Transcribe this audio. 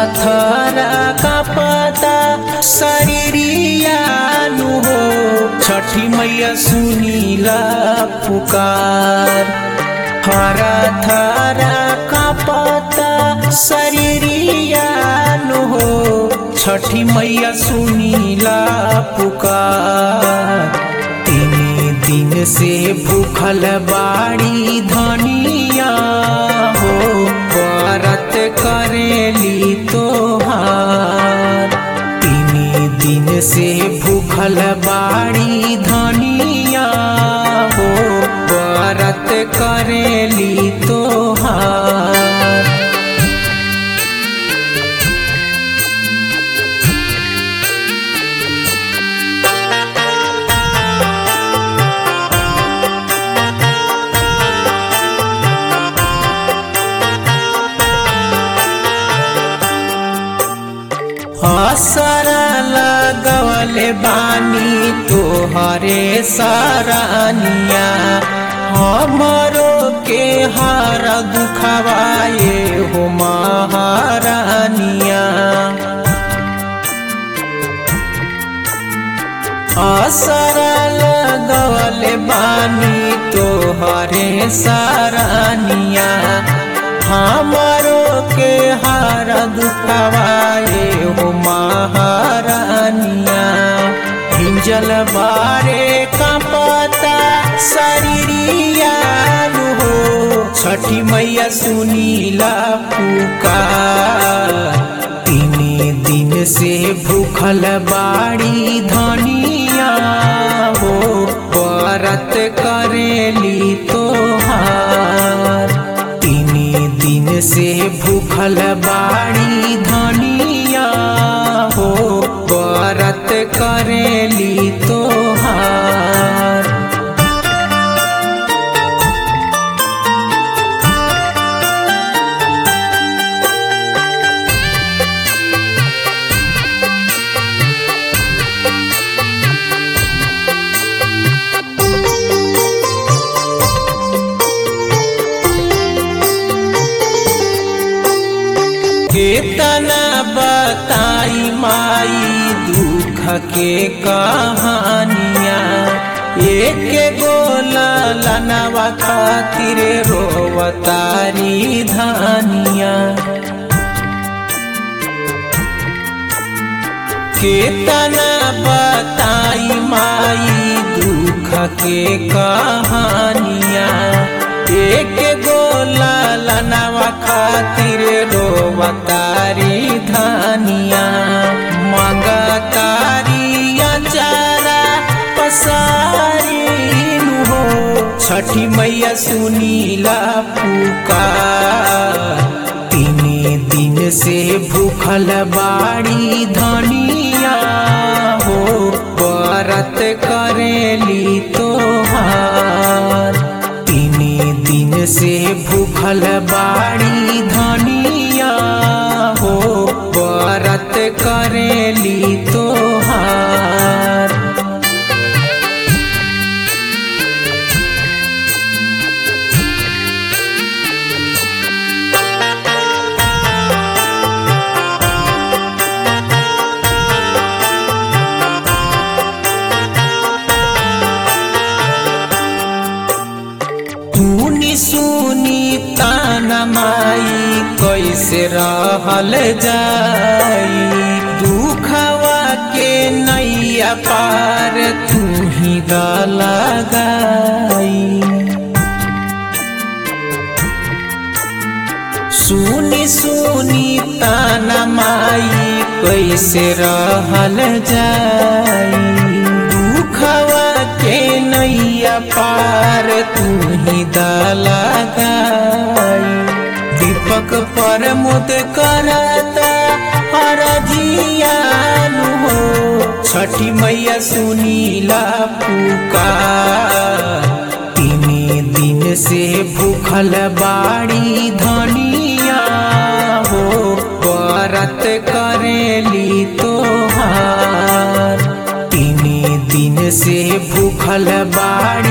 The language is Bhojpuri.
थरा कांपता शरीरिया नु हो छठी मैया सुनीला पुकार। थरा थरा कांपता शरीरिया नु हो छठी मैया सुनीला पुकार। 3 दिन से भूखल बाड़ी धनिया हो व्रत करेली तोहार। 3 दिन से भूखल बाड़ी धनिया हो व्रत करेली तोहार। असरा लगवले बानी तोहरे सरानिया हमरो के हार दुखवाए हो महारानिया। असरा लगवले बानी तोहरे सरानिया हमरो के हार दुखवाए हो महारानिया। हिंजल बारे कांपता शरीरिया हो छठी मैया सुनीला पुकार। 3 दिन से भूखल बाड़ी धनिया हो व्रत करेली तोहार। 3 दिन से भूखल बाड़ी धनिया हो व्रत करेली तोहार। केतना बताई माई दुख के कहानिया। एक गोला लनवा खातिर रोवतारी धानिया। केतना बताई माई दुख के कहानिया। एक गोला लनवा खातिर रोवतारी धानिया। मंगतारी अचारा पसारी हो छठी मैया सुनीला पुकार। 3 दिन से भूखल बाड़ी धनिया हो व्रत करेली तोहार। 3 दिन से भूखल बाड़ी धनिया हो व्रत करेली तोहार। सुनी ताना माई कैसे रहल जाई। दुखवा के नैया पार तू ही लगाई। सुनी सुनी ताना माई कैसे रहल जाई। दुखवा के नैया पार तू ही लगाई। दीपक पर मुद करता हरजिया हो छठी मैया सुनीला पुकार। 3 दिन से भूखल बाड़ी धनिया हो व्रत करेली तोहार। 3 दिन से भूखल बाड़ी